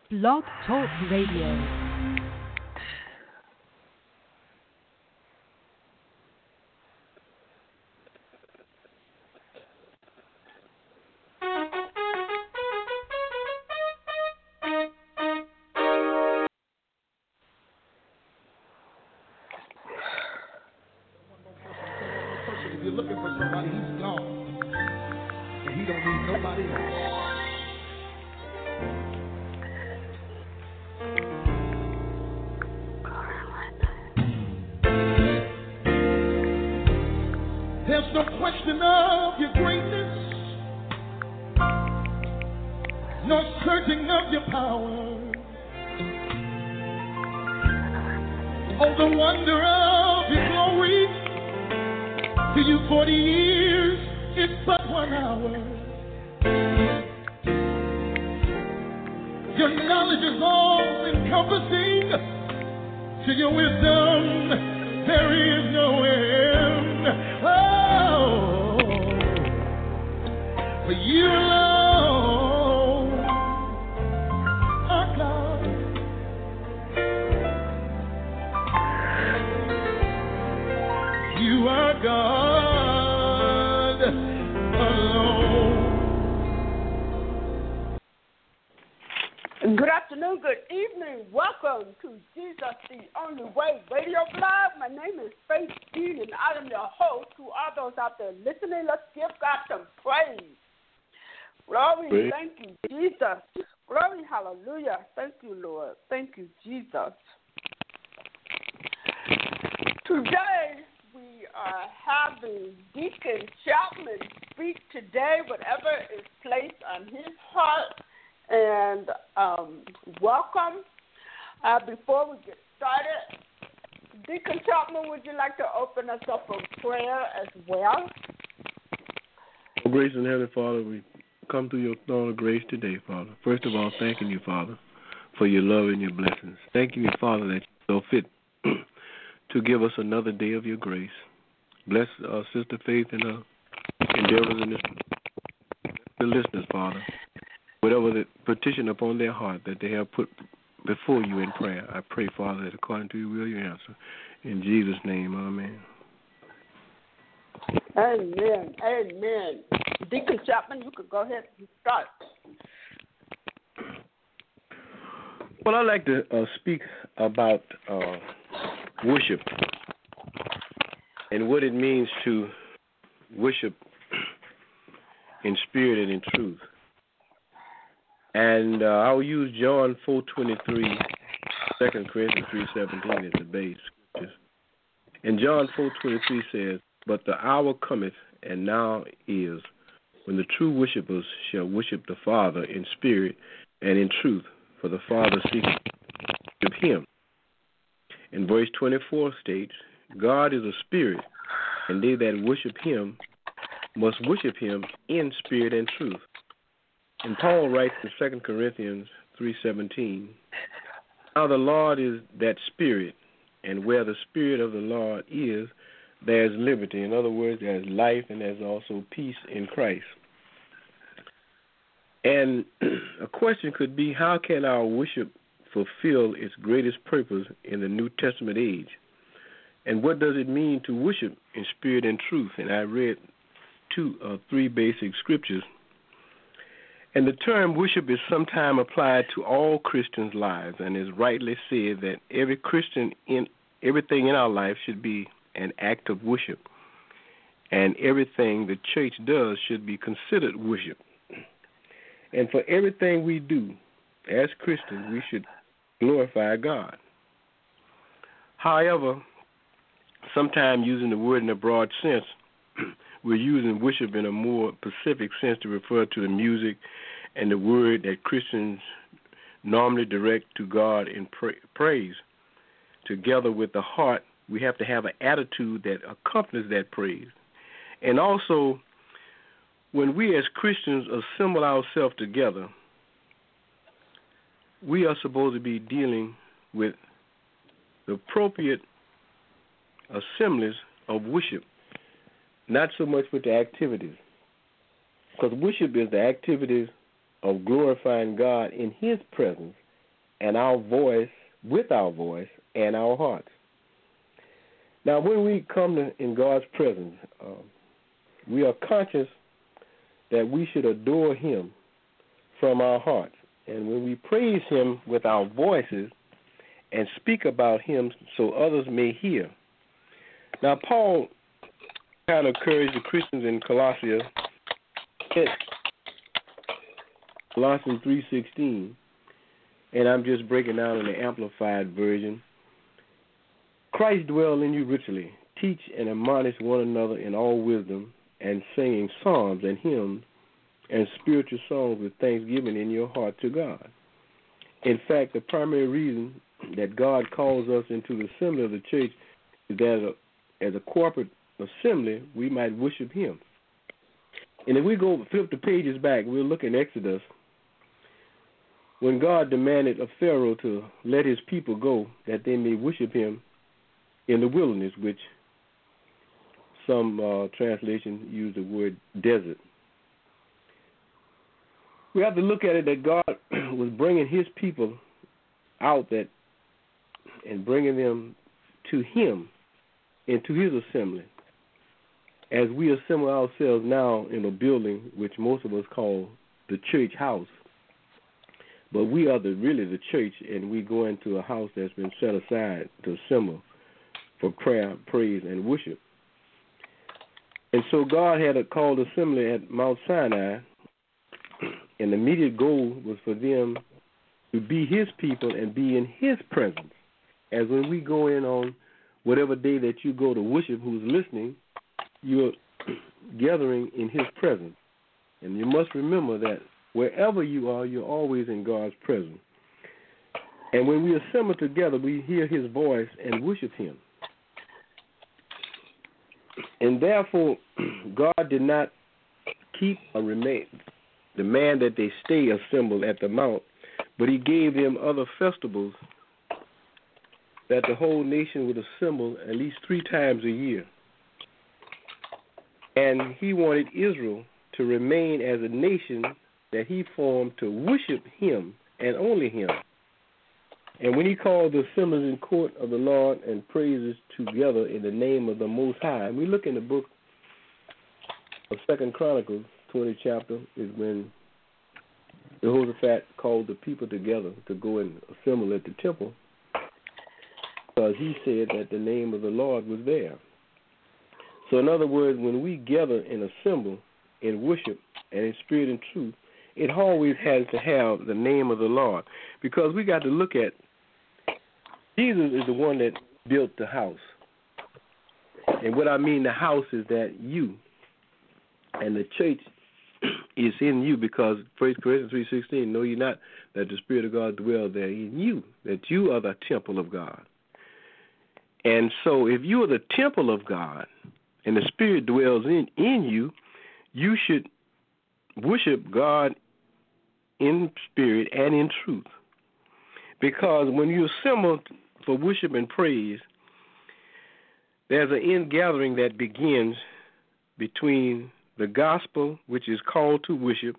Blog Talk Radio. If you're looking for somebody, he's gone. And he don't need nobody else. There's no question of your greatness, no searching of your power. Oh, the wonder of your glory. To you 40 years, it's but 1 hour. Your knowledge is all encompassing. To your wisdom, there is no end. Oh, for you alone are God. You are God alone. Good afternoon, good evening. Welcome to Jesus the Only Way Radio Blog. My name is Faith Dean, and I am your host. To all those out there listening, let's give God some praise. Glory, thank you, Jesus. Glory, hallelujah. Thank you, Lord. Thank you, Jesus. Today, we are having Deacon Chapman speak today, whatever is placed on his heart. And welcome. Before we get started, Deacon Chapman, would you like to open us up in prayer as well? Grace and Heavenly Father, we come to your throne of grace today, Father. First of all, thanking you, Father, for your love and your blessings. Thanking you, Father, that you're so fit to give us another day of your grace. Bless Sister Faith and her endeavors in this, the listeners, Father. Whatever the petition upon their heart that they have put before you in prayer, I pray, Father, that according to your will you answer. In Jesus' name, amen. Amen. Amen. Deacon Chapman, you could go ahead and start. Well, I'd like to speak about worship and what it means to worship in spirit and in truth. And I'll use John 4:23, 2 Corinthians 3:17 as the base scriptures. And John 4:23 says, "But the hour cometh, and now is, when the true worshipers shall worship the Father in spirit and in truth, for the Father seeks to worship him." And verse 24 states, "God is a spirit, and they that worship him must worship him in spirit and truth." And Paul writes in 2 Corinthians 3:17, "Now the Lord is that Spirit, and where the Spirit of the Lord is, there is liberty." In other words, there is life and there's also peace in Christ. And a question could be, how can our worship fulfill its greatest purpose in the New Testament age? And what does it mean to worship in spirit and truth? And I read three basic scriptures. And the term worship is sometimes applied to all Christians' lives, and is rightly said that every Christian in everything in our life should be an act of worship, and everything the church does should be considered worship. And for everything we do as Christians, we should glorify God. However, sometimes using the word in a broad sense, we're using worship in a more specific sense to refer to the music and the word that Christians normally direct to God in praise. Together with the heart, we have to have an attitude that accompanies that praise. And also, when we as Christians assemble ourselves together, we are supposed to be dealing with the appropriate assemblies of worship, not so much with the activities. Because worship is the activities of glorifying God in his presence and our voice, with our voice and our hearts. Now, when we come in God's presence, we are conscious that we should adore him from our hearts. And when we praise him with our voices and speak about him so others may hear. Now, Paul kind of encouraged the Christians in Colossians 3:16, and I'm just breaking down in the Amplified Version. Christ dwell in you richly. Teach and admonish one another in all wisdom, and singing psalms and hymns and spiritual songs with thanksgiving in your heart to God. In fact, the primary reason that God calls us into the assembly of the church is that as a corporate assembly, we might worship him. And if we go flip the pages back, we'll look in Exodus, when God demanded of Pharaoh to let his people go that they may worship him in the wilderness, which some translations use the word desert. We have to look at it that God was bringing his people out and bringing them to him, into his assembly, as we assemble ourselves now in a building which most of us call the church house. But we are really the church, and we go into a house that's been set aside to assemble for prayer, praise, and worship. And so God had called assembly at Mount Sinai, and the immediate goal was for them to be his people and be in his presence. As when we go in on whatever day that you go to worship, who's listening, you're gathering in his presence. And you must remember that wherever you are, you're always in God's presence. And when we assemble together, we hear his voice and worship him. And therefore, God did not keep or demand that they stay assembled at the mount, but he gave them other festivals that the whole nation would assemble at least 3 times a year. And he wanted Israel to remain as a nation that he formed to worship him and only him. And when he called the assemblies in court of the Lord and praises together in the name of the Most High, and we look in the book of 2 Chronicles, 20th chapter, is when Jehoshaphat called the people together to go and assemble at the temple, because he said that the name of the Lord was there. So in other words, when we gather and assemble in worship and in spirit and truth, it always has to have the name of the Lord, because we got to look at Jesus is the one that built the house. And what I mean the house is that you and the church is in you, because 1 Corinthians 3:16, know ye not that the Spirit of God dwells there in you, that you are the temple of God. And so if you are the temple of God and the Spirit dwells in you, you should worship God in spirit and in truth. Because when you assemble for worship and praise, there's an ingathering that begins between the gospel, which is called to worship,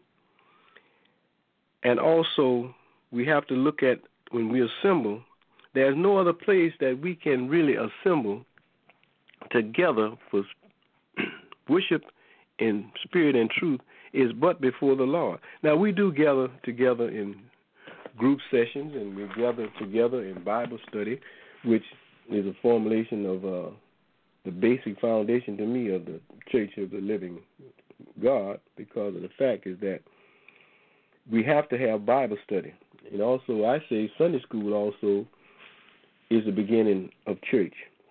and also we have to look at when we assemble, there's no other place that we can really assemble together for worship in spirit and truth is but before the Lord. Now, we do gather together in group sessions, and we gather together in Bible study, which is a formulation of the basic foundation to me of the Church of the Living God, because of the fact is that we have to have Bible study. And also, I say Sunday school also is the beginning of church.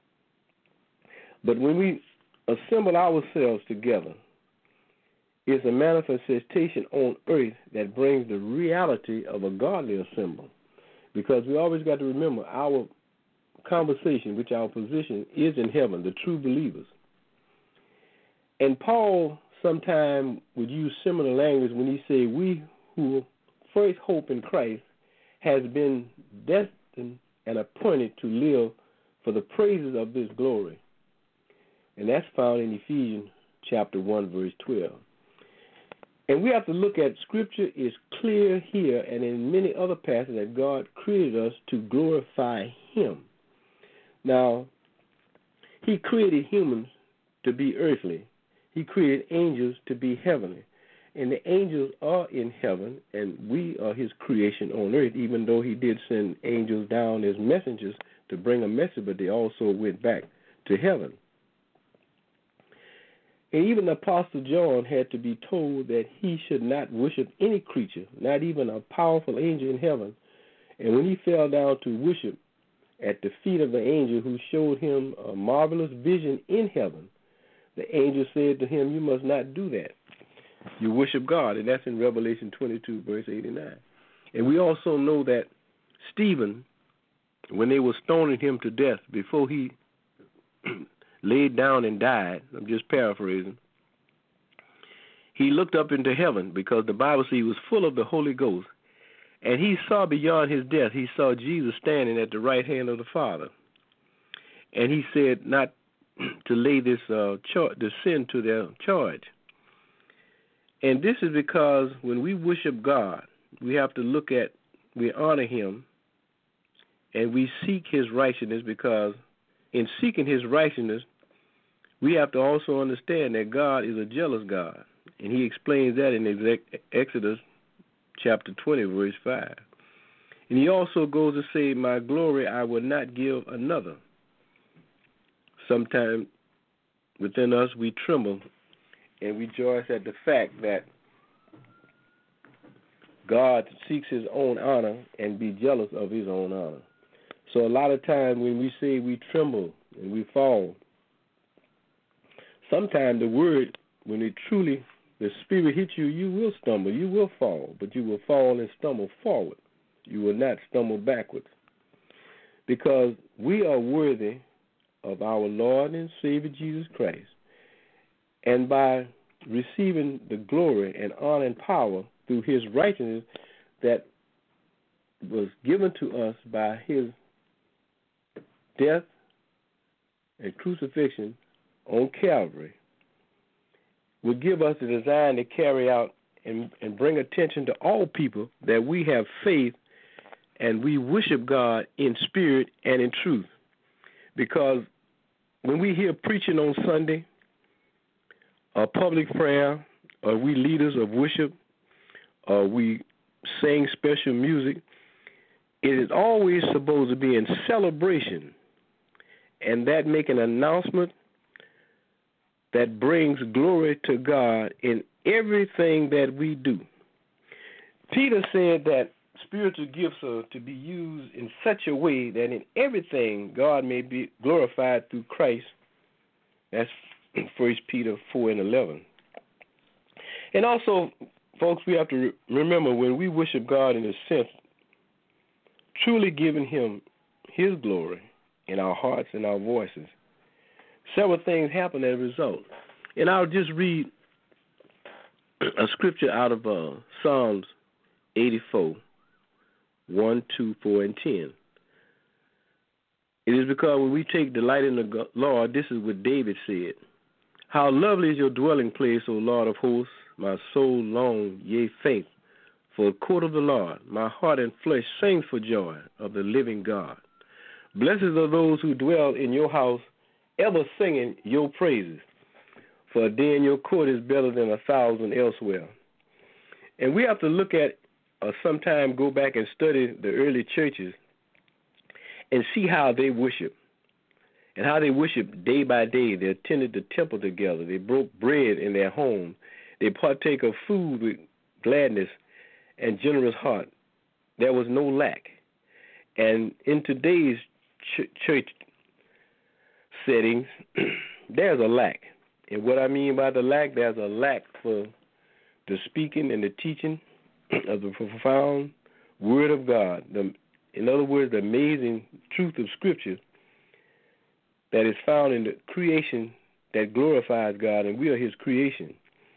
But when we assemble ourselves together, it's a manifestation on earth that brings the reality of a godly assembly. Because we always got to remember our conversation, which our position is in heaven, the true believers. And Paul sometimes would use similar language when he said, we who first hope in Christ has been destined and appointed to live for the praises of this glory. And that's found in Ephesians chapter 1, verse 12. And we have to look at Scripture is clear here and in many other passages that God created us to glorify Him. Now, He created humans to be earthly. He created angels to be heavenly. And the angels are in heaven, and we are His creation on earth, even though He did send angels down as messengers to bring a message, but they also went back to heaven. And even the Apostle John had to be told that he should not worship any creature, not even a powerful angel in heaven. And when he fell down to worship at the feet of the angel who showed him a marvelous vision in heaven, the angel said to him, "You must not do that. You worship God." And that's in Revelation 22, verse 89. And we also know that Stephen, when they were stoning him to death, before he laid down and died, I'm just paraphrasing, he looked up into heaven because the Bible says he was full of the Holy Ghost, and he saw beyond his death, he saw Jesus standing at the right hand of the Father. And he said not to lay this the sin to their charge. And this is because when we worship God, we have to look at, we honor Him, and we seek His righteousness, because in seeking His righteousness, we have to also understand that God is a jealous God. And He explains that in Exodus chapter 20, verse 5. And He also goes to say, "My glory I will not give another." Sometimes within us we tremble and rejoice at the fact that God seeks His own honor and be jealous of His own honor. So a lot of times when we say we tremble and we fall, sometimes the word, when it truly, the Spirit hits you, you will stumble, you will fall, but you will fall and stumble forward. You will not stumble backwards, because we are worthy of our Lord and Savior Jesus Christ. And by receiving the glory and honor and power through His righteousness that was given to us by His death and crucifixion on Calvary, will give us the design to carry out and bring attention to all people that we have faith and we worship God in spirit and in truth. Because when we hear preaching on Sunday, or public prayer, or we leaders of worship, or we sing special music, it is always supposed to be in celebration, and that make an announcement that brings glory to God in everything that we do. Peter said that spiritual gifts are to be used in such a way that in everything God may be glorified through Christ. That's 1 Peter 4:11. And also, folks, we have to remember when we worship God in a sense, truly giving Him His glory in our hearts and our voices, several things happen as a result. And I'll just read a scripture out of Psalms 84, 1, 2, 4, and 10. It is because when we take delight in the Lord, this is what David said: "How lovely is your dwelling place, O Lord of hosts! My soul longs, yea, faint, for the court of the Lord. My heart and flesh sings for joy of the living God. Blessed are those who dwell in your house, ever singing your praises. For a day in your court is better than 1,000 elsewhere." And we have to look at, or sometime go back and study the early churches and see how they worship. And how they worship day by day. They attended the temple together. They broke bread in their home. They partake of food with gladness and generous heart. There was no lack. And in today's church settings, there's a lack. And what I mean by the lack, there's a lack for the speaking and the teaching of the profound Word of God. In other words, the amazing truth of Scripture that is found in the creation that glorifies God, and we are His creation.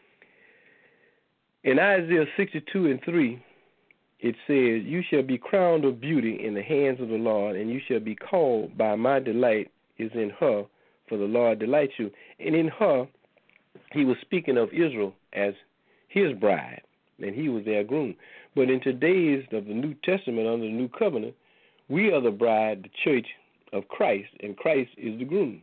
In Isaiah 62:3, it says, "You shall be crowned of beauty in the hands of the Lord, and you shall be called by my delight is in her, for the Lord delights you." And in her, He was speaking of Israel as his bride, and he was their groom. But in today's of the New Testament, under the New Covenant, we are the bride, the church of Christ, and Christ is the groom.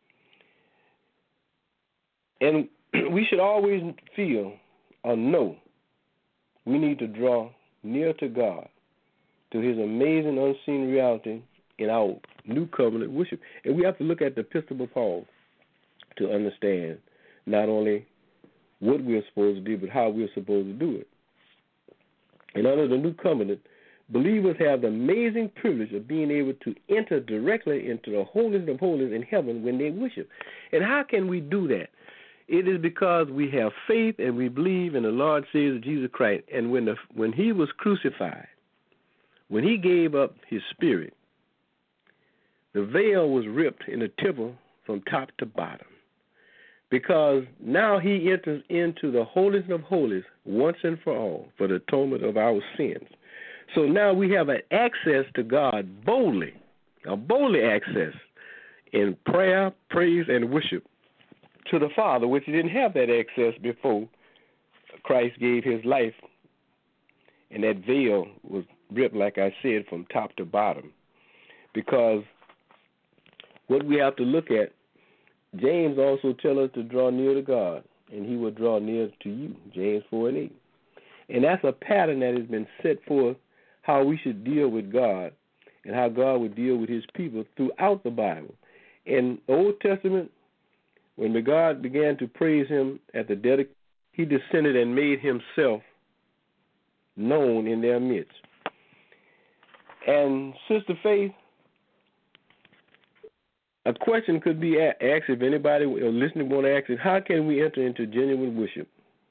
And we should always feel or know we need to draw near to God, to his amazing unseen reality in our New Covenant worship. And we have to look at the Epistle of Paul to understand not only what we're supposed to do, but how we're supposed to do it. And under the New Covenant, believers have the amazing privilege of being able to enter directly into the holiest of holies in heaven when they worship. And how can we do that? It is because we have faith and we believe in the Lord Savior Jesus Christ. And when he was crucified, when he gave up his spirit, the veil was ripped in the temple from top to bottom. Because now he enters into the holiest of holies once and for all for the atonement of our sins. So now we have an access to God boldly, a boldly access in prayer, praise, and worship to the Father, which he didn't have that access before Christ gave his life, and that veil was ripped, like I said, from top to bottom. Because what we have to look at, James also tells us to draw near to God, and he will draw near to you, James 4:8. And that's a pattern that has been set forth, how we should deal with God and how God would deal with his people throughout the Bible. In the Old Testament, when God began to praise him at the dedication, he descended and made himself known in their midst. And Sister Faith, a question could be asked, if anybody listening want to ask it, how can we enter into genuine worship?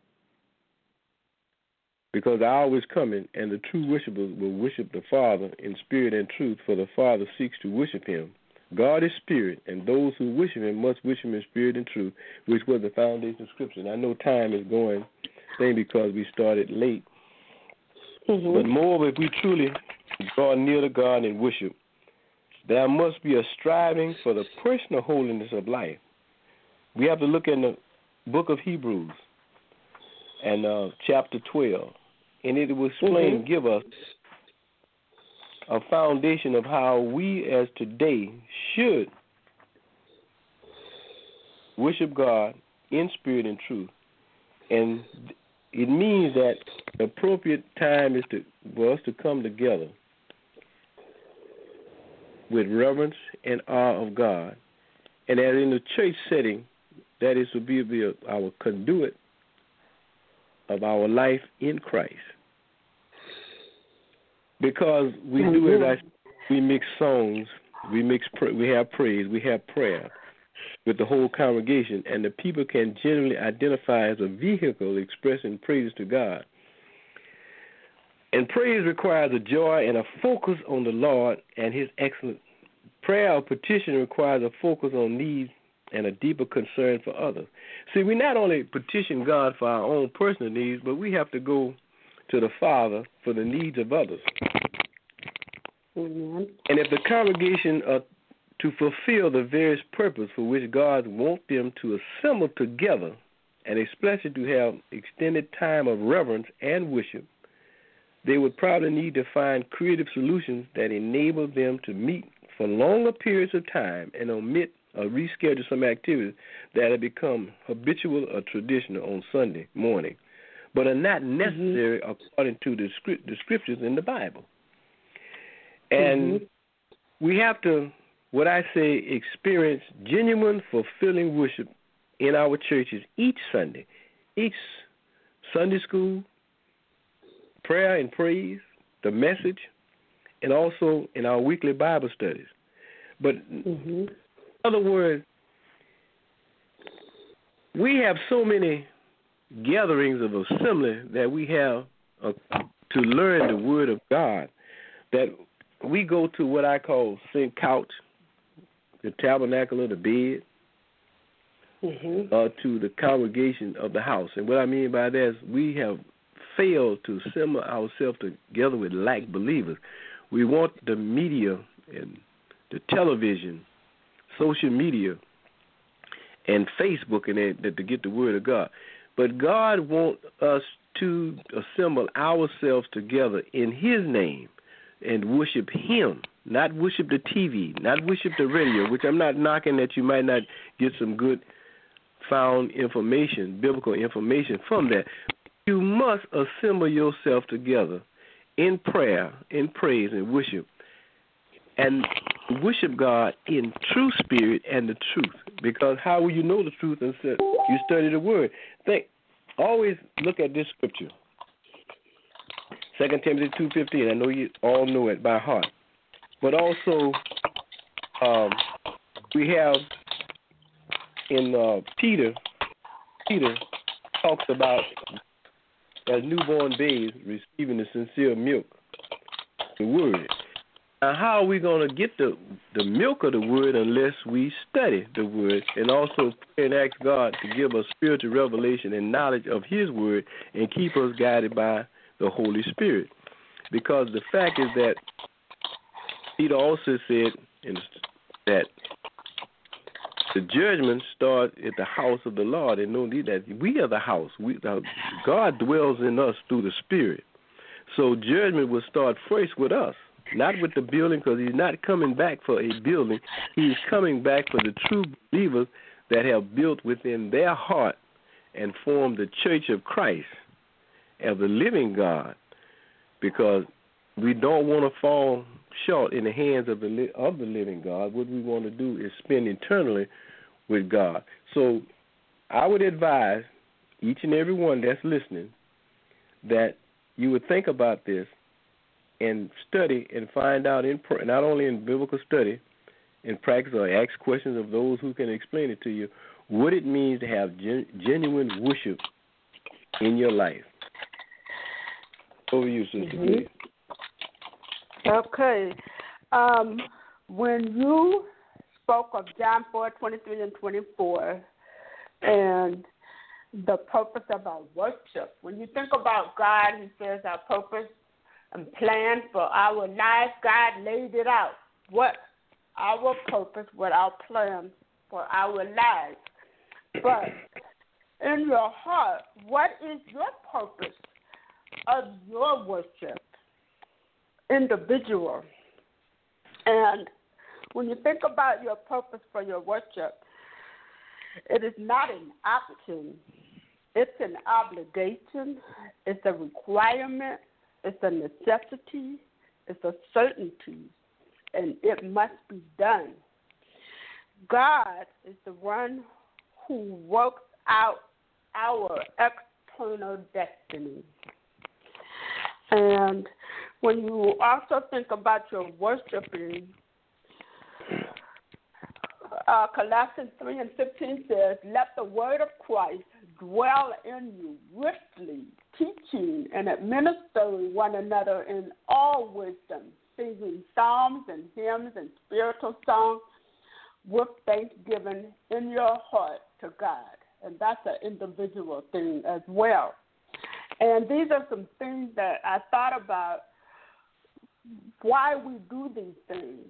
Because the hour is coming, and the true worshipers will worship the Father in spirit and truth, for the Father seeks to worship him. God is spirit, and those who worship him must worship him in spirit and truth, which was the foundation of Scripture. And I know time is going, because we started late. Mm-hmm. But moreover, if we truly draw near to God and worship, there must be a striving for the personal holiness of life. We have to look in the book of Hebrews and chapter 12, and it will explain, give us a foundation of how we as today should worship God in spirit and truth. And it means that the appropriate time is for us to come together with reverence and awe of God. And as in the church setting, that is to be our conduit of our life in Christ. Because we do it, we mix songs, we have praise, we have prayer with the whole congregation, and the people can generally identify as a vehicle expressing praise to God. And praise requires a joy and a focus on the Lord and his excellence. Prayer or petition requires a focus on needs and a deeper concern for others. See, we not only petition God for our own personal needs, but we have to go to the Father for the needs of others. Mm-hmm. And if the congregation are to fulfill the various purpose for which God wants them to assemble together, and especially to have extended time of reverence and worship, they would probably need to find creative solutions that enable them to meet for longer periods of time and omit or reschedule some activities that have become habitual or traditional on Sunday morning, but are not necessary according to the scriptures in the Bible. And we have to, what I say, experience genuine, fulfilling worship in our churches each Sunday, each Sunday school, prayer and praise, the message, and also in our weekly Bible studies. But in other words, we have so many gatherings of assembly that we have to learn the Word of God that we go to what I call sing couch, the tabernacle of the bed, to the congregation of the house. And what I mean by that is we have failed to assemble ourselves together with like believers. We want the media and the television, social media, and Facebook and that to get the Word of God. But God wants us to assemble ourselves together in His name and worship Him, not worship the TV, not worship the radio, which I'm not knocking that you might not get some good found information, biblical information from that. You must assemble yourself together in prayer, in praise, and worship, and worship God in true spirit and the truth. Because how will you know the truth unless you study the Word? Always look at this scripture, 2 Timothy 2:15. I know you all know it by heart. But also, we have in Peter talks about as newborn babes receiving the sincere milk, the Word. Now, how are we going to get the milk of the Word unless we study the Word and also pray and ask God to give us spiritual revelation and knowledge of His Word and keep us guided by the Holy Spirit? Because the fact is that Peter also said that the judgment starts at the house of the Lord, and know that we are the house. God dwells in us through the Spirit. So judgment will start first with us, not with the building, because He's not coming back for a building. He's coming back for the true believers that have built within their heart and formed the church of Christ, of the living God, because we don't want to fall short in the hands of the living God. What we want to do is spend eternally with God. So I would advise each and every one that's listening that you would think about this and study and find out, not only in biblical study, in practice, or ask questions of those who can explain it to you, what it means to have genuine worship in your life. Over to you, Sister Clay. Okay. When you spoke of John 4:23 and 24 and the purpose of our worship, when you think about God, He says our purpose and plan for our life, God laid it out. What our purpose, what our plan for our lives. But in your heart, what is your purpose of your worship? Individual. And when you think about your purpose for your worship, it is not an option. It's an obligation. It's a requirement. It's a necessity. It's a certainty. And it must be done. God is the one who works out our external destiny. And when you also think about your worshiping, Colossians 3:15 says, "Let the word of Christ dwell in you richly, teaching and administering one another in all wisdom, singing psalms and hymns and spiritual songs with thanksgiving in your heart to God." And that's an individual thing as well. And these are some things that I thought about why we do these things.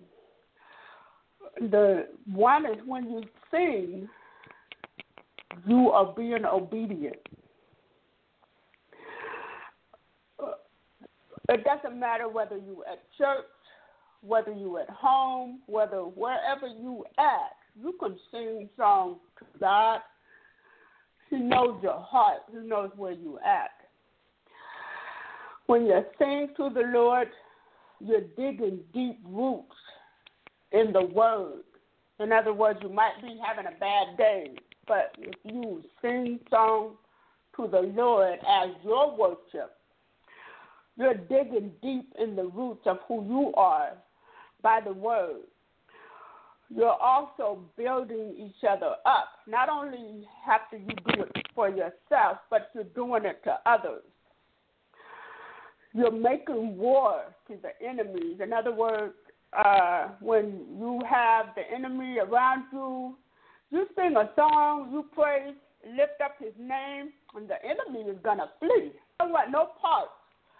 The one is when you sing, you are being obedient. It doesn't matter whether you're at church, whether you're at home, whether wherever you at, you can sing songs to God. He knows your heart. He knows where you're at. When you sing to the Lord, you're digging deep roots in the Word. In other words, you might be having a bad day, but if you sing songs to the Lord as your worship, you're digging deep in the roots of who you are by the Word. You're also building each other up. Not only have to you do it for yourself, but you're doing it to others. You're making war to the enemies. In other words, when you have the enemy around you, you sing a song, you praise, lift up his name, and the enemy is going to flee. You don't want no parts.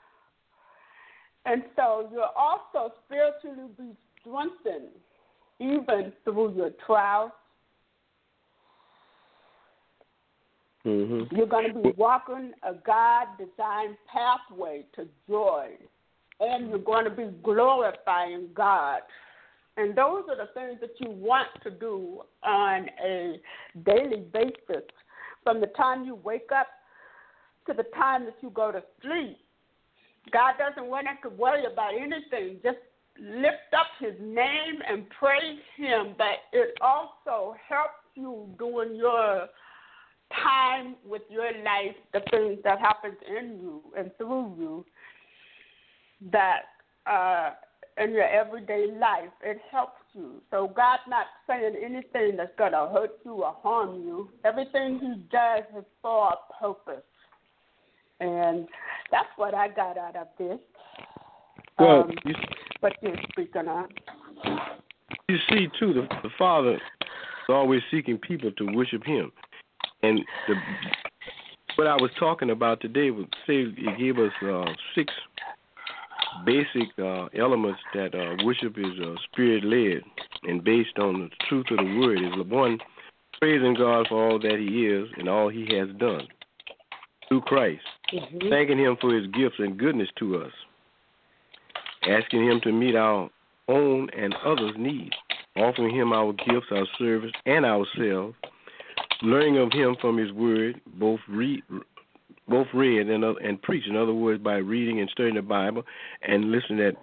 And so you're also spiritually be strengthened even through your trials. Mm-hmm. You're going to be walking a God-designed pathway to joy, and you're going to be glorifying God. And those are the things that you want to do on a daily basis, from the time you wake up to the time that you go to sleep. God doesn't want us to worry about anything. Just lift up his name and praise him. But it also helps you during your time with your life, the things that happens in you and through you, that in your everyday life, it helps you. So God's not saying anything that's going to hurt you or harm you. Everything he does is for a purpose. And that's what I got out of this. Well, what you're speaking on. You see, too, the Father is always seeking people to worship him. And what I was talking about today was, say, it gave us 6 basic elements that worship is spirit-led and based on the truth of the word. Is one, praising God for all that he is and all he has done through Christ, thanking him for his gifts and goodness to us, asking him to meet our own and others' needs, offering him our gifts, our service, and ourselves, learning of him from his word, both read and preach. In other words, by reading and studying the Bible and listening at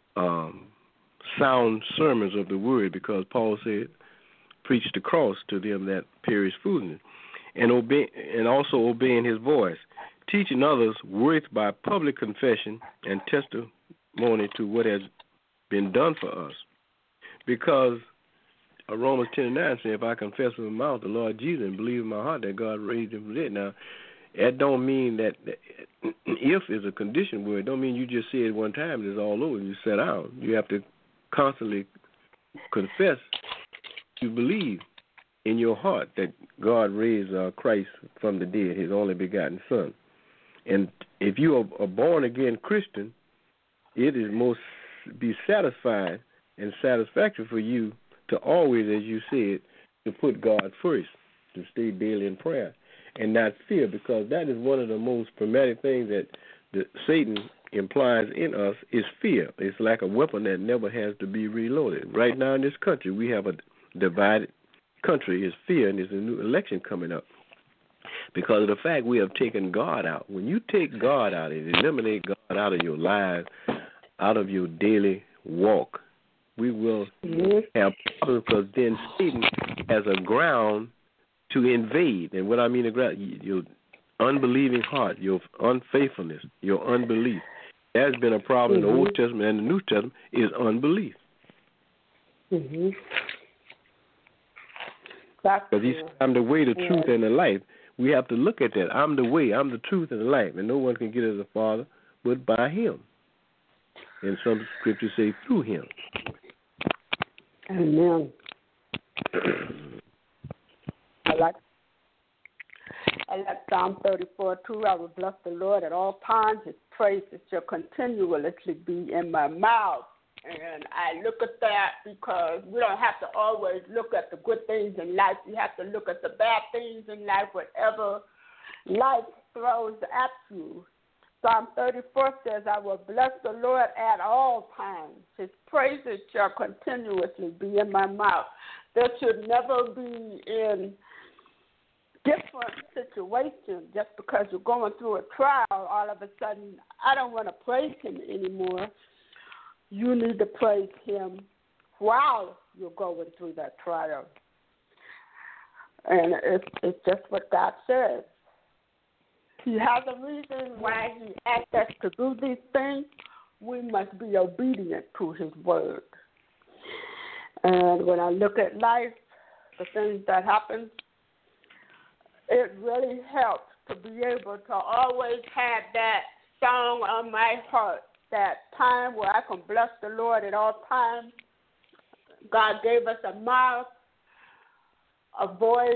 sound sermons of the word, because Paul said, preach the cross to them that perish foolishness, and also obeying his voice, teaching others worth by public confession and testimony to what has been done for us. Because Romans 10:9 says, if I confess with my mouth the Lord Jesus and believe in my heart that God raised him from the dead. Now, that don't mean that if is a condition word. It don't mean you just say it one time and it's all over and you sit down. You have to constantly confess to believe in your heart that God raised Christ from the dead, his only begotten Son. And if you are a born-again Christian, it is most be satisfying and satisfactory for you to always, as you said, to put God first, to stay daily in prayer and not fear, because that is one of the most traumatic things that Satan implies in us is fear. It's like a weapon that never has to be reloaded. Right now in this country, we have a divided country. Is fear, and there's a new election coming up because of the fact we have taken God out. When you take God out and eliminate God out of your lives, out of your daily walk, we will have problems, because then Satan has a ground to invade. And what I mean, your unbelieving heart, your unfaithfulness, your unbelief. That's been a problem in the Old Testament and the New Testament, is unbelief. Because he said, I'm the way, the truth, and the life. We have to look at that. I'm the way, I'm the truth, and the life. And no one can get to the Father but by him. And some scriptures say through him. Amen. I like Psalm 34 too. I will bless the Lord at all times. His praises shall continuously be in my mouth. And I look at that because we don't have to always look at the good things in life. You have to look at the bad things in life, whatever life throws at you. Psalm 34 says, I will bless the Lord at all times. His praises shall continuously be in my mouth. There should never be in different situations just because you're going through a trial, all of a sudden, I don't want to praise him anymore. You need to praise him while you're going through that trial. And it's just what God says. He has a reason why he asked us to do these things. We must be obedient to his word. And when I look at life, the things that happen, it really helps to be able to always have that song on my heart, that time where I can bless the Lord at all times. God gave us a mouth, a voice,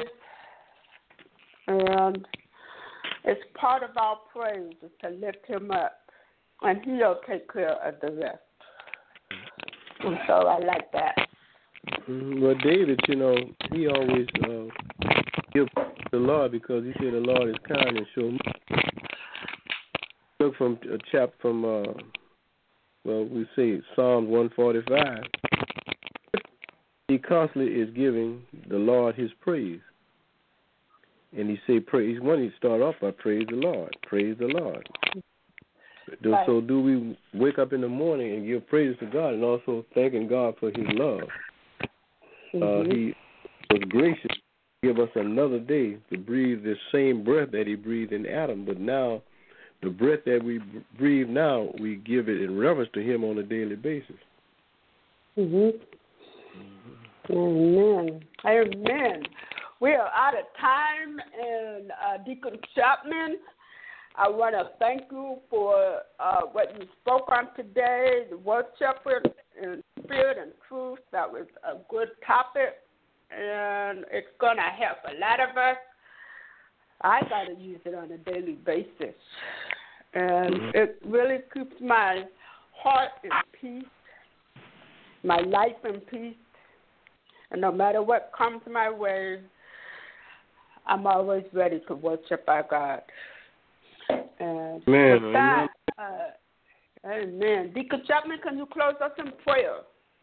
and it's part of our praise is to lift him up, and he'll take care of the rest. And so I like that. Well, David, he always give the Lord because He said the Lord is kind and show mercy. Look from a chapter from, we say Psalms 145. He constantly is giving the Lord His praise. And he say praise. When he start off by praise the Lord. Praise the Lord. Right. So do we wake up in the morning and give praise to God and also thanking God for His love. He was gracious to give us another day to breathe the same breath that He breathed in Adam. But now, the breath that we breathe now, we give it in reverence to Him on a daily basis. Amen. Amen. We are out of time, and Deacon Chapman, I want to thank you for what you spoke on today, the worship in spirit and truth. That was a good topic, and it's going to help a lot of us. I got to use it on a daily basis, and it really keeps my heart in peace, my life in peace, and no matter what comes my way, I'm always ready to worship our God. And with that, amen. Deacon Chapman, can you close us in prayer?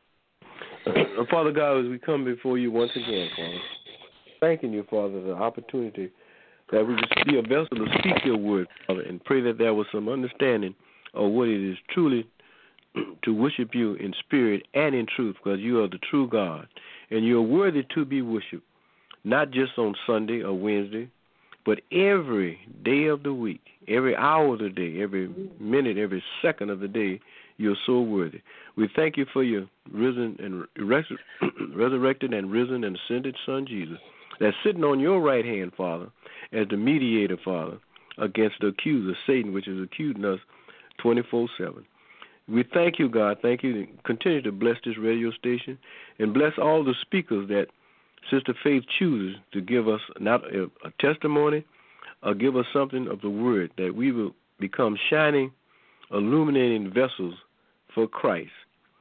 Father God, as we come before you once again, Father, thanking you, Father, the opportunity that we just be a vessel to speak your word, Father, and pray that there was some understanding of what it is truly to worship you in spirit and in truth, because you are the true God, and you are worthy to be worshipped, not just on Sunday or Wednesday, but every day of the week, every hour of the day, every minute, every second of the day, you're so worthy. We thank you for your risen and resurrected and risen and ascended Son, Jesus, that's sitting on your right hand, Father, as the mediator, Father, against the accuser, Satan, which is accusing us 24/7. We thank you, God. Thank you. Continue to bless this radio station and bless all the speakers that Sister Faith chooses to give us not a testimony or give us something of the word, that we will become shining, illuminating vessels for Christ.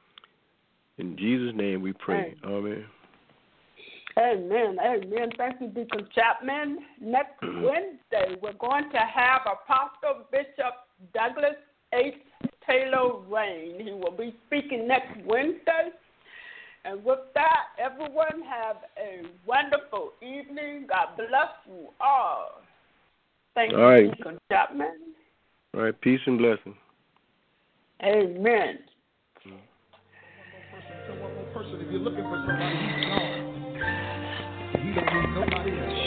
In Jesus' name we pray. Amen. Amen. Amen. Thank you, Deacon Chapman. Next Wednesday, we're going to have Apostle Bishop Douglas H. Taylor Rain. He will be speaking next Wednesday. And with that, everyone have a wonderful evening. God bless you all. Thank you, Deacon Chapman. All right, peace and blessing. Amen. One more person, if you're looking for somebody, he's gone. He don't need nobody else.